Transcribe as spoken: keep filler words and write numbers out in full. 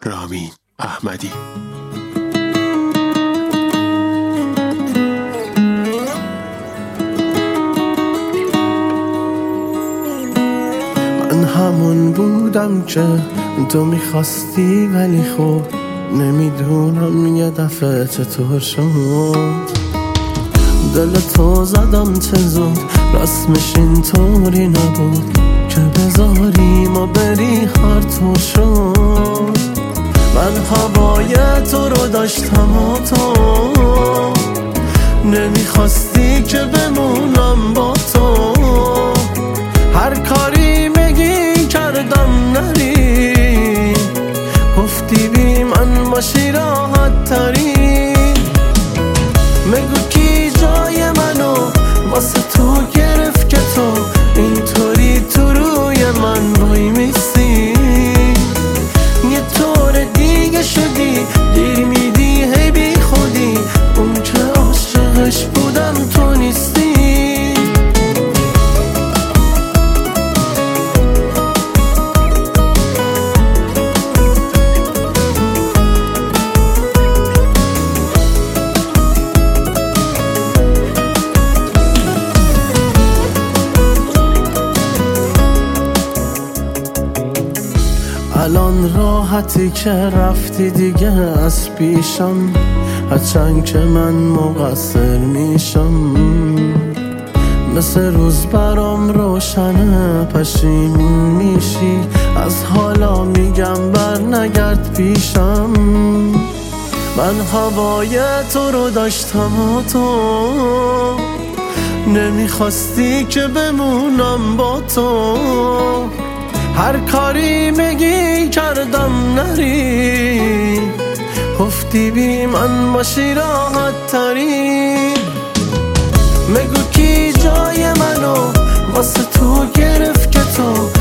رامین احمدی. من همون بودم که تو میخواستی، ولی خب نمیدونم یه دفعه چطور شد. دل تو زدم چه زود، رسمش اینطوری نبود که بذاری ما بری هر تو شد. من هوای تو رو داشتم و تو نمیخواستی که بمونم با تو. هر کاری میگی کردم نری، گفتی بی من باشی راحت تری. مگو کی جای منو واسه تو گرفت که تو اینطوری تو روی من وای میسی. یه طور دیگه شدی، دیر میدی هی بی خودی، اون که عاشقش بودم تو نیستی. الان راحتی که رفتی دیگه از پیشم، هرچند که من مقصر میشم. مثل روز برام روشنه، پشیمون میشی از حالا میگم بر نگرد پیشم. من هوای تو رو داشتم و تو نمیخواستی که بمونم با تو. هر کاری میگی کردم نری، گفتی بی من باشی راحت تری. مگو کی جای منو واسه تو گرفت که تو